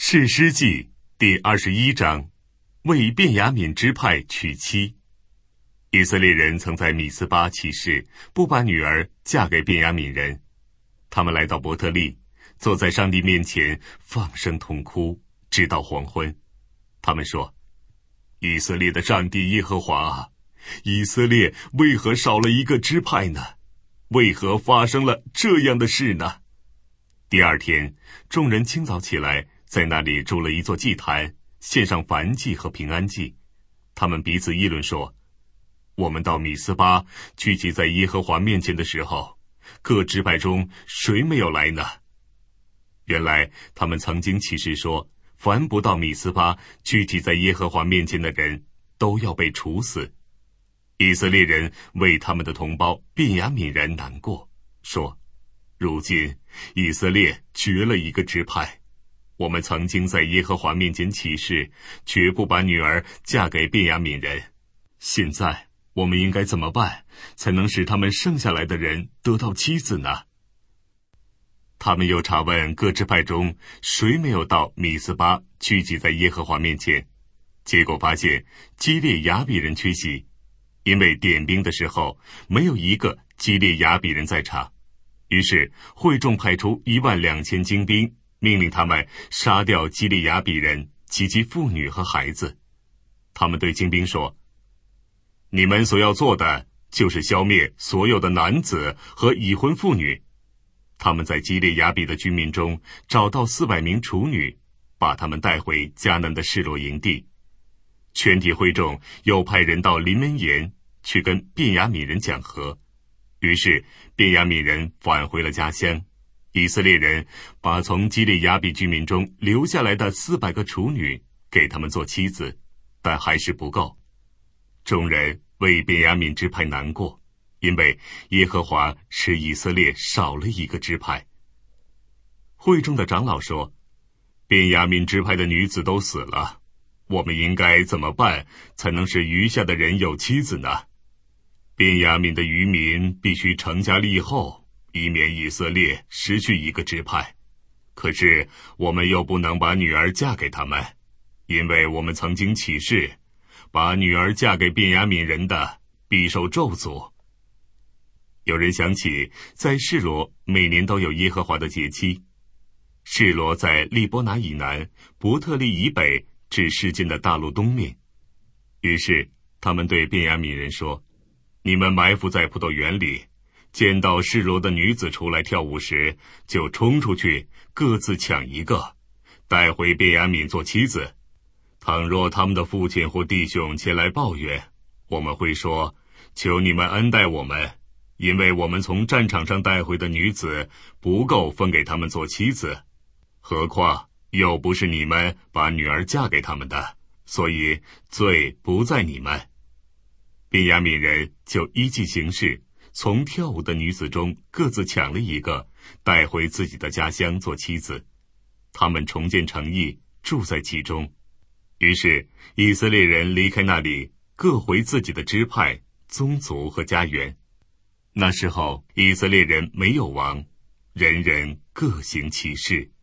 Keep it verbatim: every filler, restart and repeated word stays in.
士师记第二十一章，为便雅悯支派娶妻。以色列人曾在米斯巴起誓，不把女儿嫁给便雅悯人。他们来到伯特利，坐在上帝面前放声痛哭，直到黄昏。他们说：以色列的上帝耶和华啊，以色列为何少了一个支派呢？为何发生了这样的事呢？第二天，众人清早起来，在那里筑了一座祭坛，献上燔祭和平安祭。他们彼此议论说：我们到米斯巴聚集在耶和华面前的时候，各支派中谁没有来呢？原来他们曾经起誓说，凡不到米斯巴聚集在耶和华面前的人，都要被处死。以色列人为他们的同胞便雅悯人难过，说：如今以色列绝了一个支派，我们曾经在耶和华面前起誓，绝不把女儿嫁给便雅悯人。现在我们应该怎么办，才能使他们剩下来的人得到妻子呢？他们又查问各支派中谁没有到米斯巴聚集在耶和华面前，结果发现基列雅比人缺席，因为点兵的时候没有一个基列雅比人在场。于是会众派出一万两千精兵，命令他们杀掉基列雅比人及其妇女和孩子。他们对精兵说：你们所要做的就是消灭所有的男子和已婚妇女。他们在基列雅比的居民中找到四百名处女，把他们带回迦南的示罗营地。全体会众又派人到临门岩去跟便雅悯人讲和。于是便雅悯人返回了家乡。以色列人把从基列雅比居民中留下来的四百个处女给他们做妻子，但还是不够。众人为便雅悯支派难过，因为耶和华使以色列少了一个支派。会中的长老说：便雅悯支派的女子都死了，我们应该怎么办，才能使余下的人有妻子呢？便雅悯的余民必须成家立后，以免以色列失去一个支派。可是我们又不能把女儿嫁给他们，因为我们曾经起誓，把女儿嫁给便雅悯人的必受咒诅。有人想起在示罗每年都有耶和华的节期。示罗在利波拿以南，伯特利以北至示剑的大陆东面。于是他们对便雅悯人说：你们埋伏在葡萄园里，见到示罗的女子出来跳舞时，就冲出去，各自抢一个，带回便雅悯做妻子。倘若他们的父亲或弟兄前来抱怨，我们会说：求你们恩待我们，因为我们从战场上带回的女子不够分给他们做妻子，何况又不是你们把女儿嫁给他们的，所以罪不在你们。便雅悯人就依计行事，从跳舞的女子中各自抢了一个，带回自己的家乡做妻子。他们重建城邑，住在其中。于是以色列人离开那里，各回自己的支派、宗族和家园。那时候以色列人没有王，人人各行其事。